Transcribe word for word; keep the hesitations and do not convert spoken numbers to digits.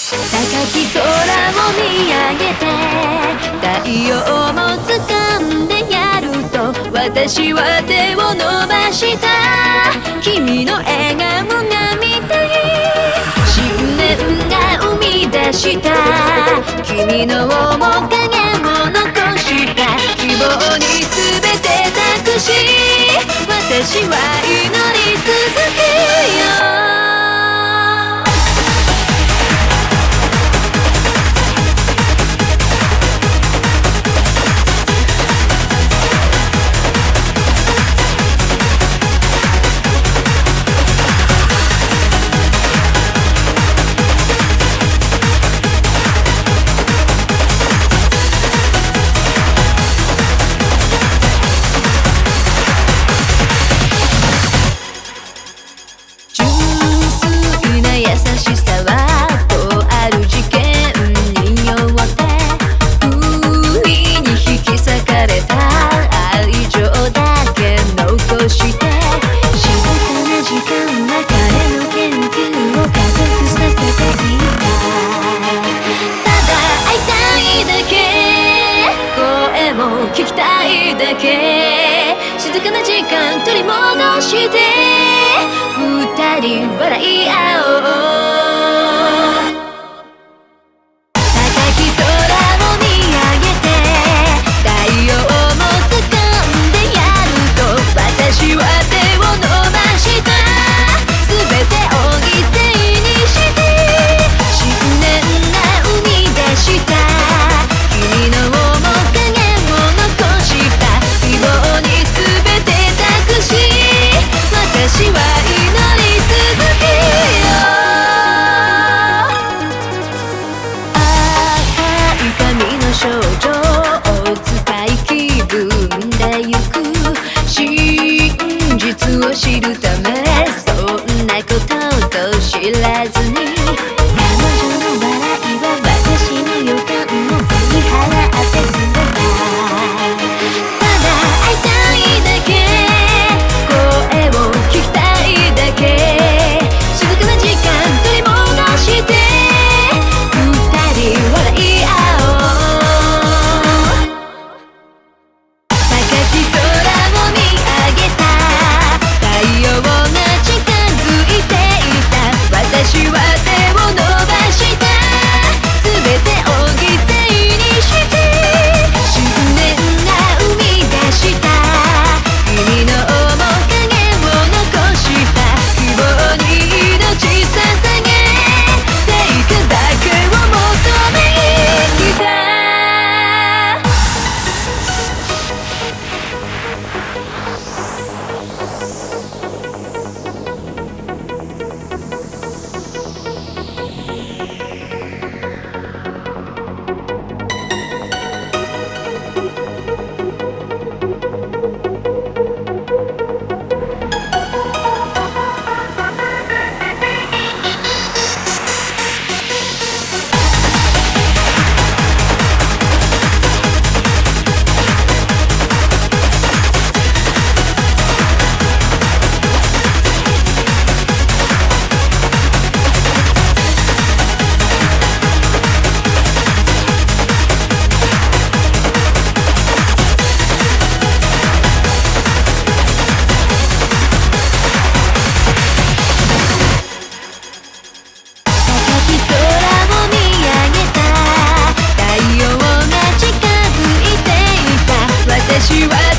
高き空を見上げて太陽も掴んでやると私は手を伸ばした君の笑顔が見たい信念が生み出した君の面影を残した希望に全て託し私は祈り続けよう聞きたいだけ静かな時間取り戻して二人笑い合おう高き空を見上げて太陽も掴んでやると私は手を伸ばした全てを犠牲にして信念が生み出した君の私は祈り続けよう赤い髪の少女を使い気分で行く真実を知るためそんなことと知らずに彼女の笑いは私の予感を振り払ってくれたただ会いたいだけ私は手を伸ばした全てを犠牲にして信念が生み出した君の面影を残した希望に命捧げ成果だけを求め生きた私は